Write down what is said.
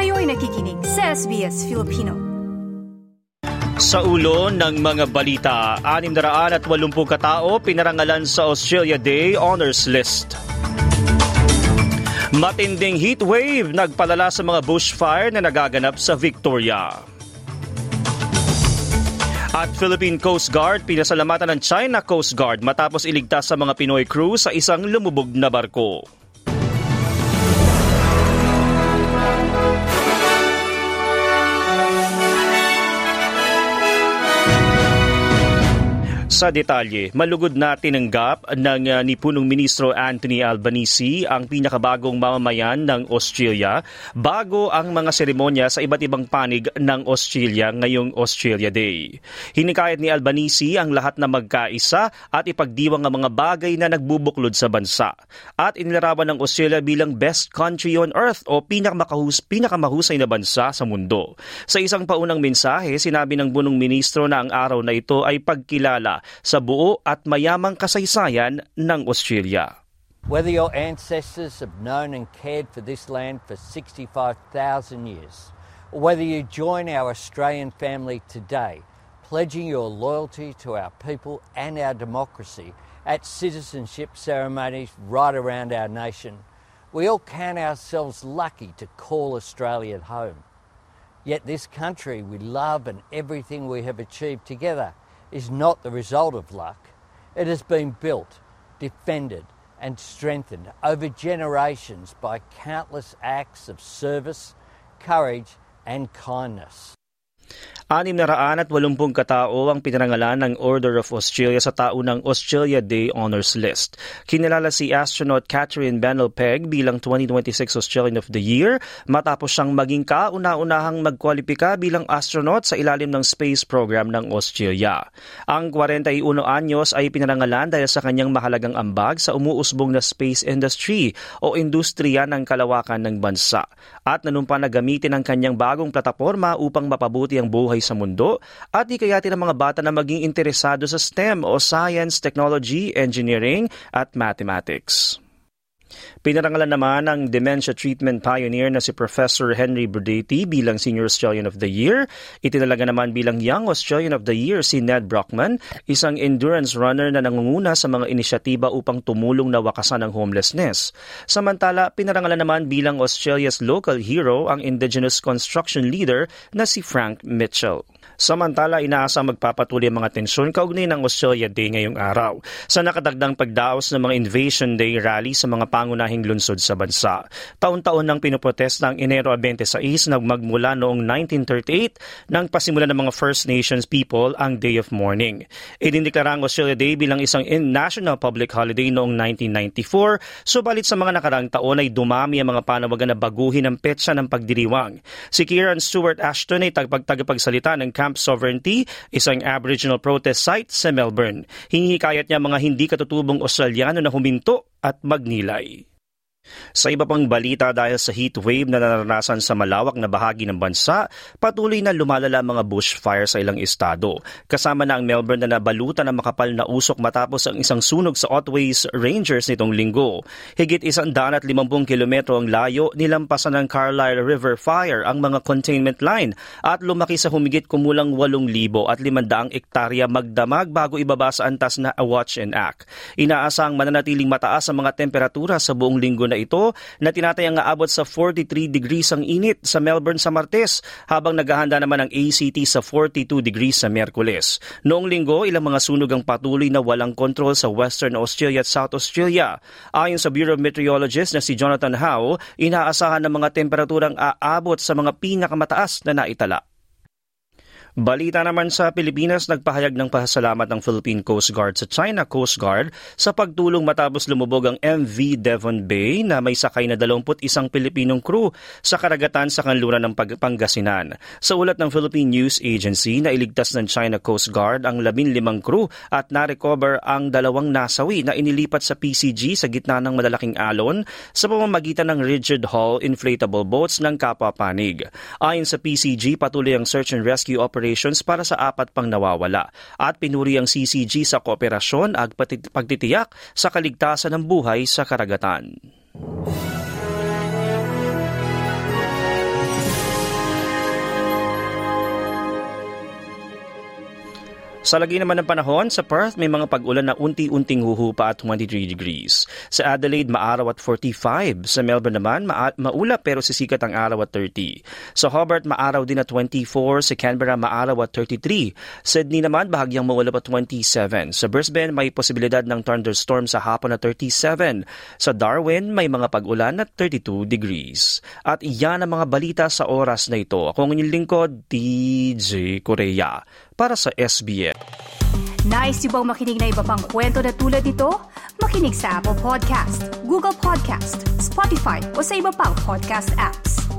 Kayo'y nakikinig sa SBS Filipino. Sa ulo ng mga balita, 680 katao pinarangalan sa Australia Day Honours List. Matinding heat wave nagpalala sa mga bushfire na nagaganap sa Victoria. At Philippine Coast Guard pinasalamatan ng China Coast Guard matapos iligtas sa mga Pinoy crew sa isang lumubog na barko. Sa detalye, malugod na tinanggap ng ni Punong Ministro Anthony Albanese ang pinakabagong mamamayan ng Australia bago ang mga seremonya sa iba't ibang panig ng Australia ngayong Australia Day. Hinikayat ni Albanese ang lahat na magkaisa at ipagdiwang ang mga bagay na nagbubuklod sa bansa. At inilarawan ng Australia bilang best country on earth o pinakamahusay na bansa sa mundo. Sa isang paunang mensahe, sinabi ng Punong Ministro na ang araw na ito ay pagkilala sa buo at mayamang kasaysayan ng Australia. Whether your ancestors have known and cared for this land for 65,000 years, or whether you join our Australian family today, pledging your loyalty to our people and our democracy at citizenship ceremonies right around our nation, we all count ourselves lucky to call Australia home. Yet this country we love and everything we have achieved together is not the result of luck. It has been built, defended and strengthened over generations by countless acts of service, courage and kindness. 680 katao ang pinarangalan ng Order of Australia sa taunang Australia Day Honours List. Kinilala si astronaut Catherine Bennell-Pegg bilang 2026 Australian of the Year matapos siyang maging kauna-unahang magkwalipika bilang astronaut sa ilalim ng space program ng Australia. Ang 41 anyos ay pinarangalan dahil sa kanyang mahalagang ambag sa umuusbong na space industry o industriya ng kalawakan ng bansa at nanumpa na gamitin ang kanyang bagong plataporma upang mapabuti ang buhay sa mundo at ikayatin ang mga bata na maging interesado sa STEM o Science, Technology, Engineering at Mathematics. Pinarangalan naman ang dementia treatment pioneer na si Professor Henry Burdeti bilang Senior Australian of the Year. Itinalaga naman bilang Young Australian of the Year si Ned Brockman, isang endurance runner na nangunguna sa mga inisyatiba upang tumulong na wakasan ang homelessness. Samantala, pinarangalan naman bilang Australia's local hero ang Indigenous construction leader na si Frank Mitchell. Samantala, inaasang magpapatuloy ang mga tensyon kaugnay ng Australia Day ngayong araw sa nakadagdang pagdaos ng mga Invasion Day rally sa mga pangunahing lungsod sa bansa. Taon-taon nang pinoprotesta ang Enero 26 na magmula noong 1938 nang pasimula ng mga First Nations people ang Day of Mourning. Idineklara ang Australia Day bilang isang national public holiday noong 1994, subalit sa mga nakaraang taon ay dumami ang mga panawagan na baguhin ang petsa ng pagdiriwang. Si Kieran Stewart Ashton ay tagapagsalita ng Camp Sovereignty, isang Aboriginal protest site sa Melbourne. Hinihikayat niya mga hindi katutubong Australiano na huminto at magnilay. Sa iba pang balita, dahil sa heat wave na naranasan sa malawak na bahagi ng bansa, patuloy na lumalala mga bushfire sa ilang estado. Kasama na ang Melbourne na nabalutan ng makapal na usok matapos ang isang sunog sa Otways Rangers nitong linggo. Higit 150 kilometro ang layo, nilampasan ng Carlisle River Fire ang mga containment line at lumaki sa humigit kumulang 8,000 at 500 ektarya magdamag bago ibaba sa antas na a watch and act. Inaasang mananatiling mataas ang mga temperatura sa buong linggo na ito na tinatayang aabot sa 43 degrees ang init sa Melbourne sa Martes habang naghahanda naman ang ACT sa 42 degrees sa Miyerkules. Noong linggo, ilang mga sunog ang patuloy na walang kontrol sa Western Australia at South Australia. Ayon sa Bureau of Meteorologists na si Jonathan Howe, inaasahan ng mga temperaturang aabot sa mga pinakamataas na naitala. Balita naman sa Pilipinas, nagpahayag ng pasasalamat ng Philippine Coast Guard sa China Coast Guard sa pagtulong matapos lumubog ang MV Devon Bay na may sakay na 21 Pilipinong crew sa karagatan sa kanluran ng Pangasinan. Sa ulat ng Philippine News Agency, nailigtas ng China Coast Guard ang 15 crew at na-recover ang 2 nasawi na inilipat sa PCG sa gitna ng malalaking alon sa pamamagitan ng rigid hull inflatable boats ng kapwa panig. Ayon sa PCG, patuloy ang search and rescue operations para sa 4 pang nawawala at pinuri ang CCG sa kooperasyon at pagtitiyak sa kaligtasan ng buhay sa karagatan. Sa lagi naman ng panahon, sa Perth may mga pag-ulan na unti-unting huhupa at 23 degrees. Sa Adelaide, maaraw at 45. Sa Melbourne naman, maulap pero sisikat ang araw at 30. Sa Hobart, maaraw din at 24. Sa Canberra, maaraw at 33. Sydney naman, bahagyang maulap at 27. Sa Brisbane, may posibilidad ng thunderstorm sa hapon at 37. Sa Darwin, may mga pag-ulan at 32 degrees. At iyan ang mga balita sa oras na ito. Ako ang inyong lingkod, DJ Korea. Para sa SBS. Nice yung bang makinig na iba pang kwento na tulad ito? Makinig sa Apple Podcast, Google Podcast, Spotify o sa iba pang podcast apps.